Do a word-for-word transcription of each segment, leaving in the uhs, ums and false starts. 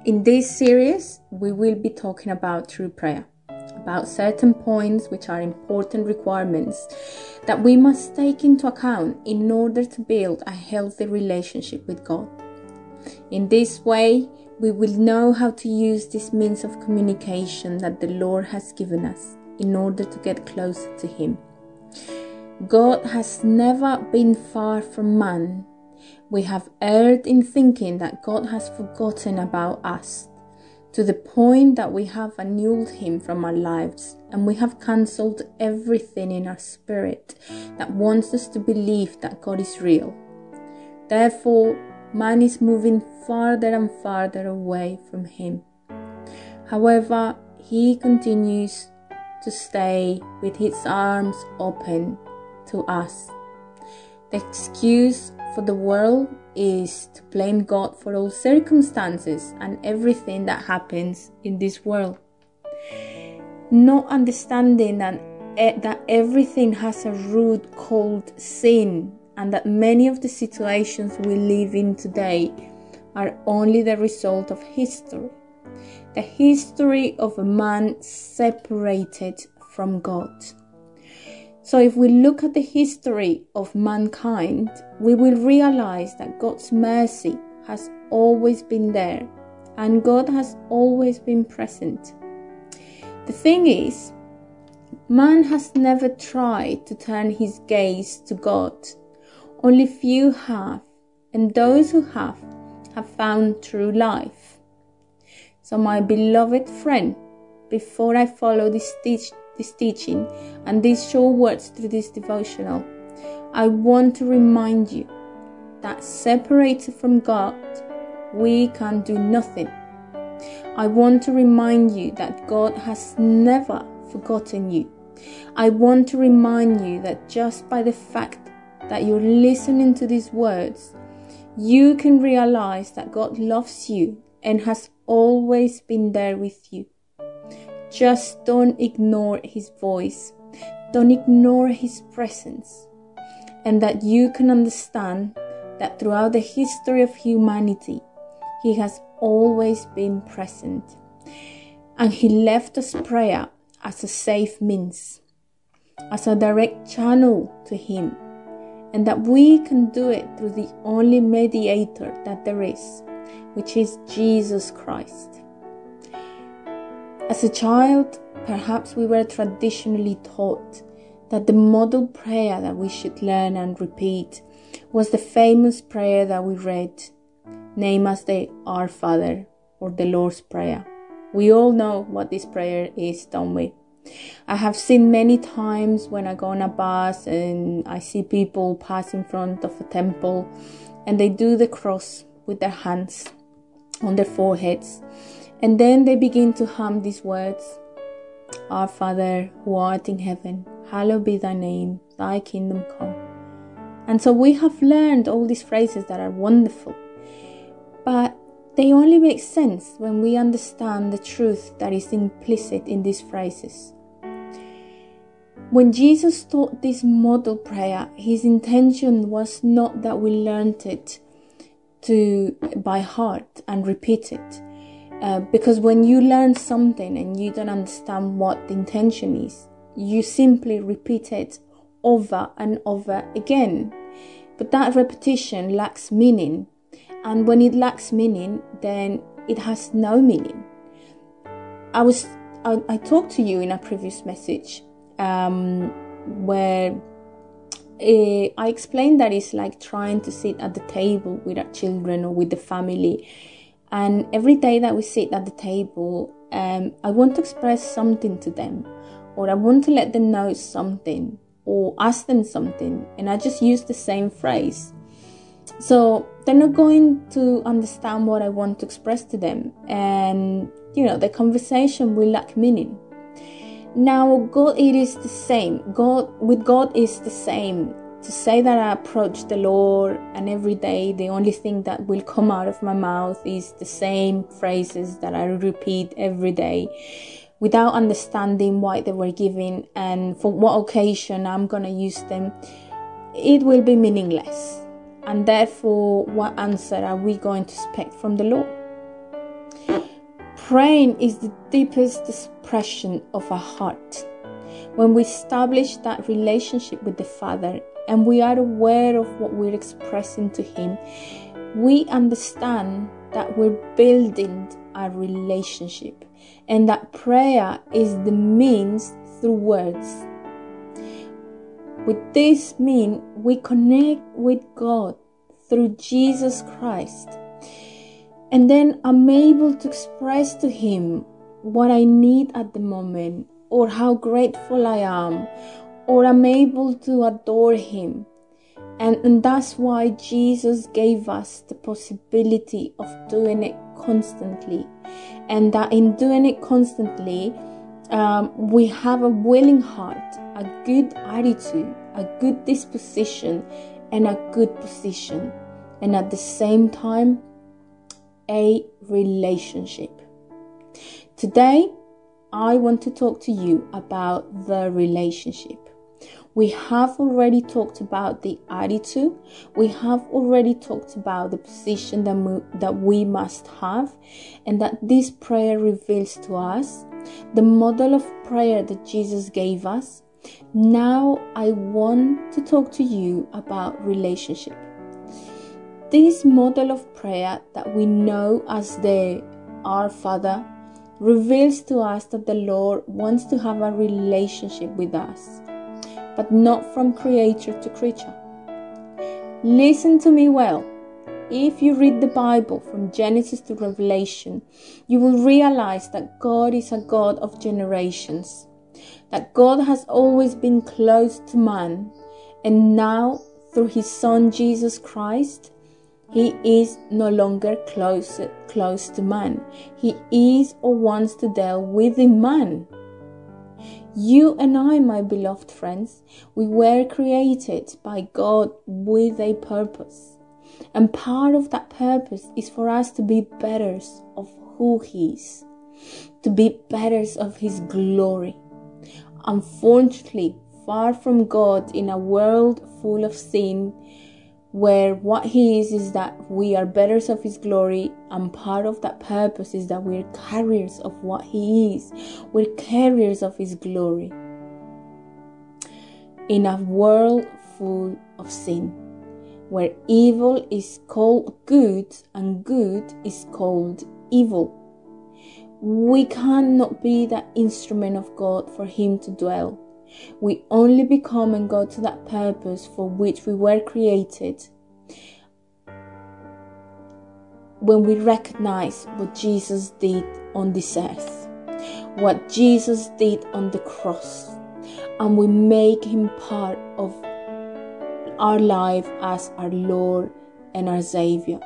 In this series, we will be talking about true prayer, about certain points which are important requirements that we must take into account in order to build a healthy relationship with God. In this way, we will know how to use this means of communication that the Lord has given us in order to get closer to Him. God has never been far from man. We have erred in thinking that God has forgotten about us, to the point that we have annulled Him from our lives, and we have cancelled everything in our spirit that wants us to believe that God is real. Therefore, man is moving farther and farther away from Him. However, He continues to stay with His arms open to us. The excuse for the world is to blame God for all circumstances and everything that happens in this world, not understanding that, that everything has a root called sin, and that many of the situations we live in today are only the result of history, the history of a man separated from God. So if we look at the history of mankind, we will realize that God's mercy has always been there and God has always been present. The thing is, man has never tried to turn his gaze to God. Only few have, and those who have, have found true life. So my beloved friend, before I follow this teach, this teaching and these short words through this devotional, I want to remind you that separated from God, we can do nothing. I want to remind you that God has never forgotten you. I want to remind you that just by the fact that you're listening to these words, you can realize that God loves you and has always been there with you. Just don't ignore His voice. Don't ignore His presence. And that you can understand that throughout the history of humanity, He has always been present. And He left us prayer as a safe means, as a direct channel to Him. And that we can do it through the only mediator that there is, which is Jesus Christ. As a child, perhaps we were traditionally taught that the model prayer that we should learn and repeat was the famous prayer that we read, named as the Our Father or the Lord's Prayer. We all know what this prayer is, don't we? I have seen many times when I go on a bus and I see people pass in front of a temple and they do the cross with their hands on their foreheads. And then they begin to hum these words, Our Father, who art in heaven, hallowed be thy name, thy kingdom come. And so we have learned all these phrases that are wonderful, but they only make sense when we understand the truth that is implicit in these phrases. When Jesus taught this model prayer, His intention was not that we learned it to by heart and repeat it. Uh, because when you learn something and you don't understand what the intention is, you simply repeat it over and over again. But that repetition lacks meaning. And when it lacks meaning, then it has no meaning. I was I, I talked to you in a previous message um, where uh, I explained that it's like trying to sit at the table with our children or with the family. And every day that we sit at the table, um, I want to express something to them, or I want to let them know something, or ask them something, and I just use the same phrase. So they're not going to understand what I want to express to them, and you know, the conversation will lack meaning. Now, God, it is the same. God, with God, is the same. To say that I approach the Lord and every day the only thing that will come out of my mouth is the same phrases that I repeat every day without understanding why they were given and for what occasion I'm going to use them, it will be meaningless. And therefore, what answer are we going to expect from the Lord? Praying is the deepest expression of our heart. When we establish that relationship with the Father and we are aware of what we're expressing to Him, we understand that we're building a relationship and that prayer is the means through words. With this mean, we connect with God through Jesus Christ. And then I'm able to express to Him what I need at the moment, or how grateful I am, or I'm able to adore Him. And, and that's why Jesus gave us the possibility of doing it constantly. And that in doing it constantly, um, we have a willing heart, a good attitude, a good disposition, and a good position. And at the same time, a relationship. Today, I want to talk to you about the relationship. We have already talked about the attitude. We have already talked about the position that we, that we must have, and that this prayer reveals to us the model of prayer that Jesus gave us. Now I want to talk to you about relationship. This model of prayer that we know as the Our Father reveals to us that the Lord wants to have a relationship with us, but not from creator to creature. Listen to me well. If you read the Bible from Genesis to Revelation, you will realize that God is a God of generations, that God has always been close to man, and now through His Son Jesus Christ, He is no longer close, close to man. He is or wants to deal with man. You and I, my beloved friends, we were created by God with a purpose. And part of that purpose is for us to be bearers of who He is, to be bearers of His glory. Unfortunately, far from God, in a world full of sin, where what He is is that we are bearers of His glory, and part of that purpose is that we're carriers of what He is. We're carriers of His glory. In a world full of sin, where evil is called good and good is called evil, we cannot be that instrument of God for Him to dwell. We only become and go to that purpose for which we were created when we recognize what Jesus did on this earth, what Jesus did on the cross, and we make Him part of our life as our Lord and our Savior.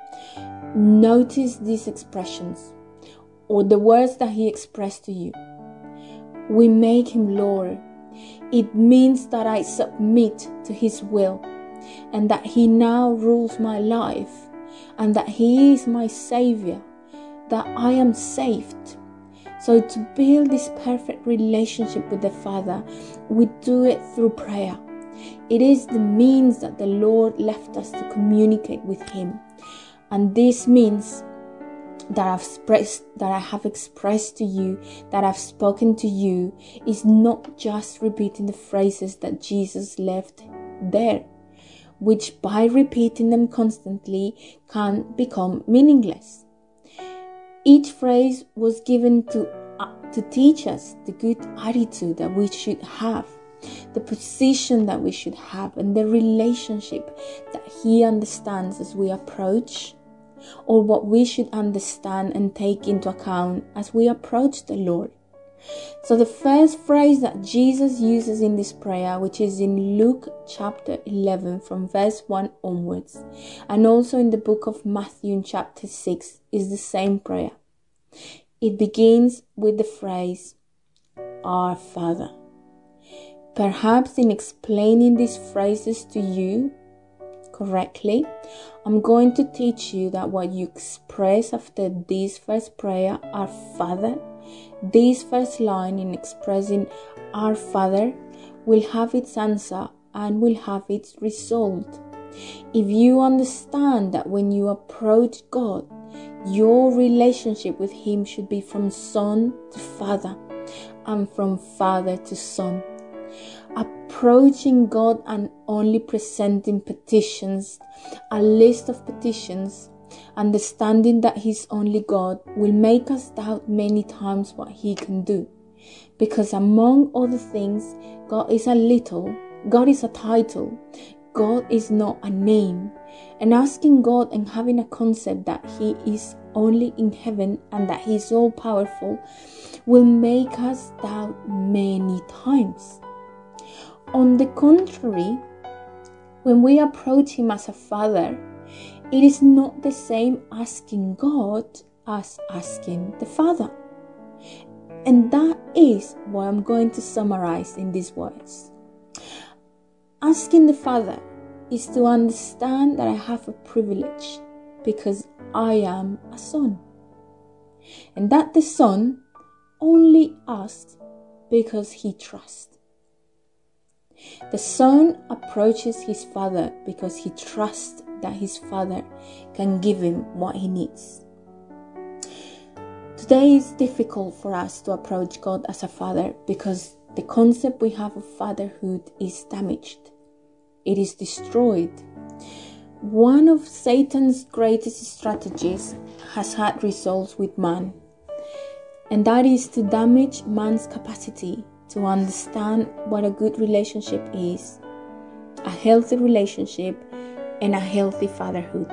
Notice these expressions, or the words that He expressed to you. We make Him Lord. It means that I submit to His will, and that He now rules my life, and that He is my Savior, that I am saved. So to build this perfect relationship with the Father, we do it through prayer. It is the means that the Lord left us to communicate with Him. And this means that I've expressed, that I have expressed to you, that I've spoken to you, is not just repeating the phrases that Jesus left there, which by repeating them constantly can become meaningless. Each phrase was given to uh, to teach us the good attitude that we should have, the position that we should have, and the relationship that He understands as we approach, or what we should understand and take into account as we approach the Lord. So the first phrase that Jesus uses in this prayer, which is in Luke chapter eleven from verse one onwards, and also in the book of Matthew in chapter six, is the same prayer. It begins with the phrase, Our Father. Perhaps in explaining these phrases to you correctly, I'm going to teach you that what you express after this first prayer, Our Father, this first line in expressing Our Father, will have its answer and will have its result. If you understand that when you approach God, Your relationship with Him should be from son to father and from father to son. Approaching God and only presenting petitions, a list of petitions, understanding that He's only God, will make us doubt many times what He can do. Because among other things, God is a little, God is a title, God is not a name. And asking God and having a concept that He is only in heaven and that He is all powerful will make us doubt many times. On the contrary, when we approach Him as a Father, it is not the same asking God as asking the Father. And that is what I'm going to summarize in these words. Asking the Father is to understand that I have a privilege because I am a son. And that the Son only asks because he trusts. The Son approaches his Father because he trusts that his Father can give him what he needs. Today is difficult for us to approach God as a Father because the concept we have of fatherhood is damaged. It is destroyed. One of Satan's greatest strategies has had results with man, and that is to damage man's capacity to understand what a good relationship is, a healthy relationship, and a healthy fatherhood.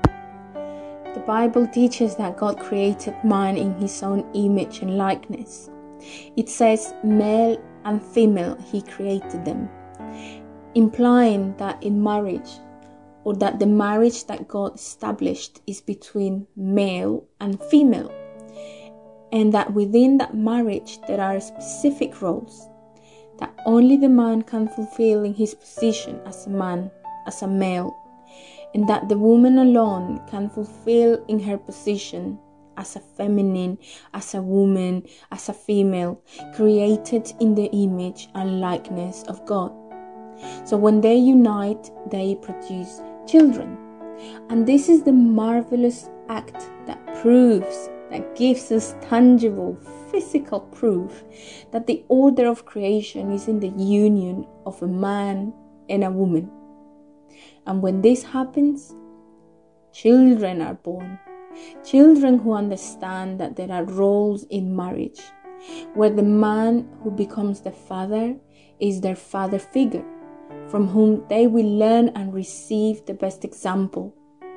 The Bible teaches that God created man in His own image and likeness. It says male and female He created them, implying that in marriage, or that the marriage that God established is between male and female, and that within that marriage there are specific roles that only the man can fulfill in his position as a man, as a male, and that the woman alone can fulfill in her position as a feminine, as a woman, as a female, created in the image and likeness of God. So when they unite, they produce children. And this is the marvelous act that proves, that gives us tangible, physical proof that the order of creation is in the union of a man and a woman. And when this happens, children are born. Children who understand that there are roles in marriage, where the man who becomes the father is their father figure, from whom they will learn and receive the best example.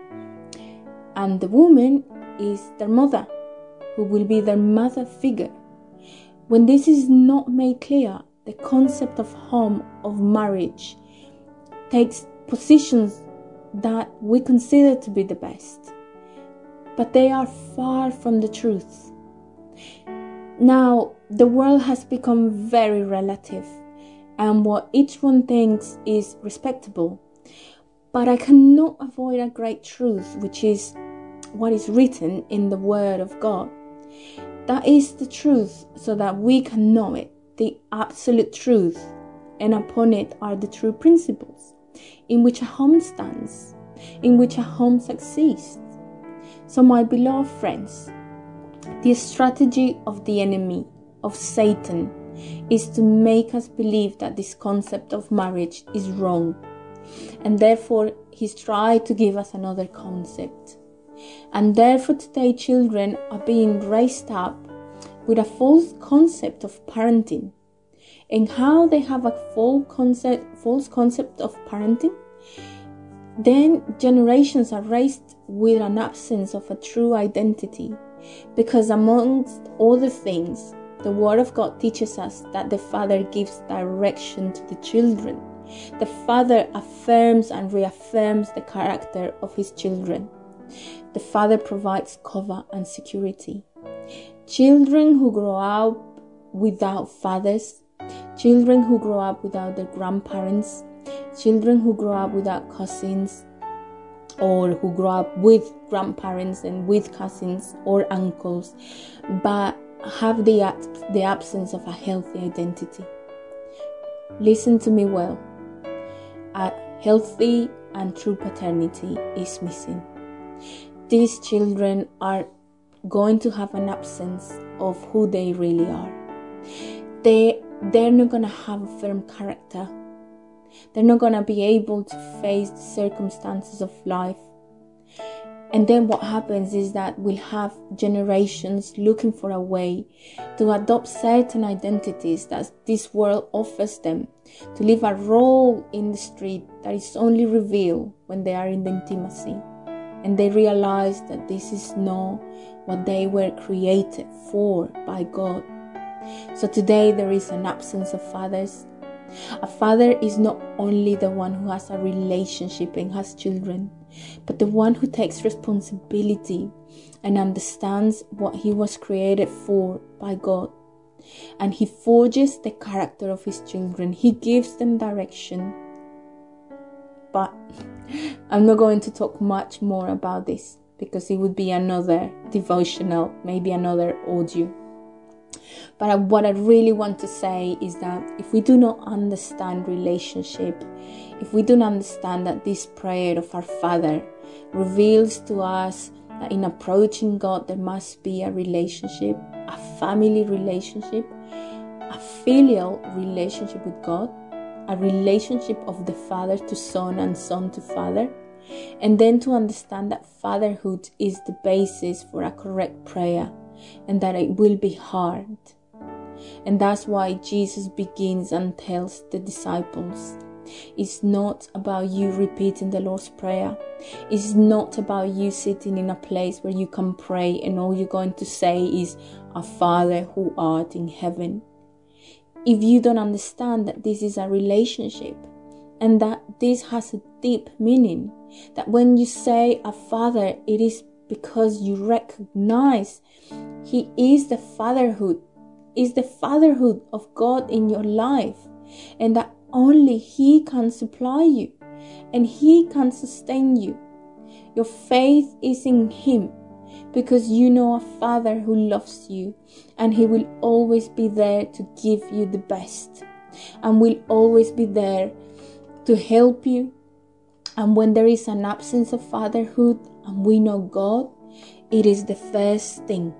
And the woman is their mother, who will be their mother figure. When this is not made clear, the concept of home, of marriage, takes positions that we consider to be the best, but they are far from the truth. Now, the world has become very relative, and what each one thinks is respectable. But I cannot avoid a great truth, which is what is written in the Word of God. That is the truth, so that we can know it, the absolute truth, and upon it are the true principles, in which a home stands, in which a home succeeds. So my beloved friends, the strategy of the enemy, of Satan, is to make us believe that this concept of marriage is wrong, and therefore he's tried to give us another concept. And therefore today children are being raised up with a false concept of parenting. And how they have a false concept, false concept of parenting, then generations are raised with an absence of a true identity. Because amongst other things, the Word of God teaches us that the Father gives direction to the children. The Father affirms and reaffirms the character of His children. The Father provides cover and security. Children who grow up without fathers, children who grow up without their grandparents, children who grow up without cousins, or who grow up with grandparents and with cousins or uncles, but have the, the absence of a healthy identity. Listen to me well. A healthy and true paternity is missing. these children are going to have an absence of who they really are. They, they're not going to have a firm character. They're not going to be able to face the circumstances of life. And then what happens is that we'll have generations looking for a way to adopt certain identities that this world offers them, to live a role in the street that is only revealed when they are in the intimacy. And they realize that this is not what they were created for by God. So today there is an absence of fathers. A father is not only the one who has a relationship and has children, but the one who takes responsibility and understands what he was created for by God. And he forges the character of his children. He gives them direction. But I'm not going to talk much more about this because it would be another devotional, maybe another audio. But what I really want to say is that if we do not understand relationship, if we don't understand that this prayer of our Father reveals to us that in approaching God there must be a relationship, a family relationship, a filial relationship with God, a relationship of the father to son and son to father, and then to understand that fatherhood is the basis for a correct prayer and that it will be hard. And that's why Jesus begins and tells the disciples, it's not about you repeating the Lord's Prayer. It's not about you sitting in a place where you can pray and all you're going to say is, Our Father who art in heaven. If you don't understand that this is a relationship and that this has a deep meaning, that when you say a father, it is because you recognize He is the fatherhood, is the fatherhood of God in your life, and that only He can supply you and He can sustain you. Your faith is in Him because you know a Father who loves you, and He will always be there to give you the best and will always be there to help you. And when there is an absence of fatherhood and we know God, it is the first thing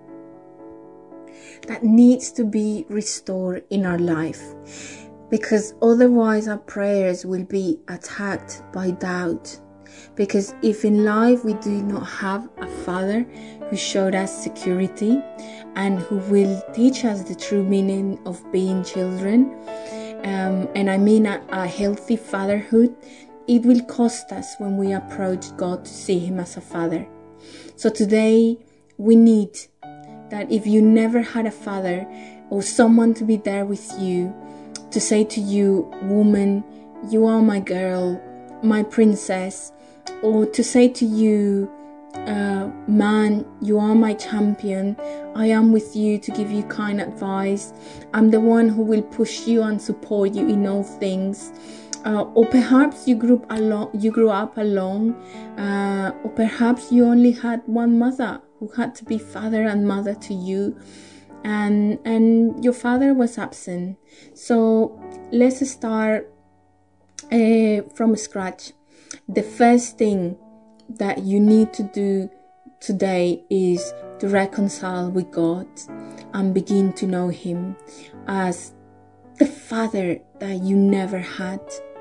that needs to be restored in our life, because otherwise our prayers will be attacked by doubt. Because if in life we do not have a father who showed us security and who will teach us the true meaning of being children, um, and I mean a, a healthy fatherhood, it will cost us when we approach God to see Him as a father. So today we need that if you never had a father or someone to be there with you, to say to you, woman, you are my girl, my princess, or to say to you, uh, man, you are my champion, I am with you to give you kind advice, I'm the one who will push you and support you in all things. Uh, or perhaps you grew up alone, you grew up alone, uh, or perhaps you only had one mother who had to be father and mother to you, and and your father was absent. So let's start uh, from scratch. The first thing that you need to do today is to reconcile with God and begin to know Him as the Father that you never had,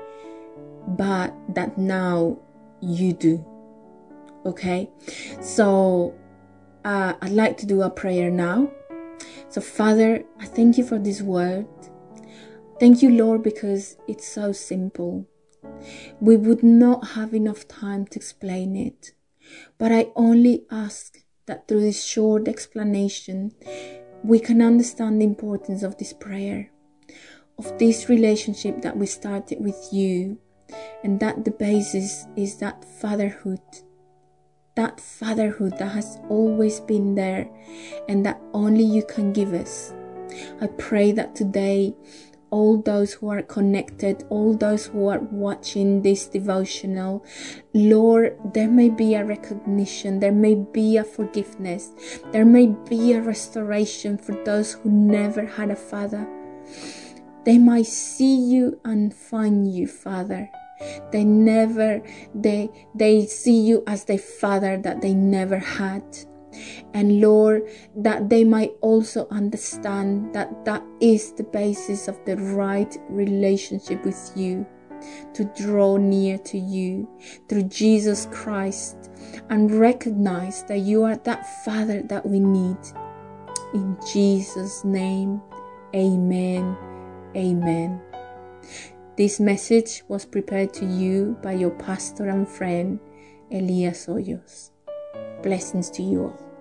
but that now you do. Okay, so uh, I'd like to do a prayer now. So Father, I thank you for this word. Thank you, Lord, because it's so simple. We would not have enough time to explain it, but I only ask that through this short explanation we can understand the importance of this prayer, of this relationship that we started with you, and that the basis is that fatherhood, that fatherhood that has always been there and that only you can give us. I pray that today all those who are connected, all those who are watching this devotional, Lord, there may be a recognition, there may be a forgiveness, there may be a restoration for those who never had a father. They might see you and find you, Father, They never, they, they see you as the father that they never had. And Lord, that they might also understand that that is the basis of the right relationship with you, to draw near to you through Jesus Christ and recognize that you are that Father that we need. In Jesus' name, amen, amen. This message was prepared to you by your pastor and friend, Elias Hoyos. Blessings to you all.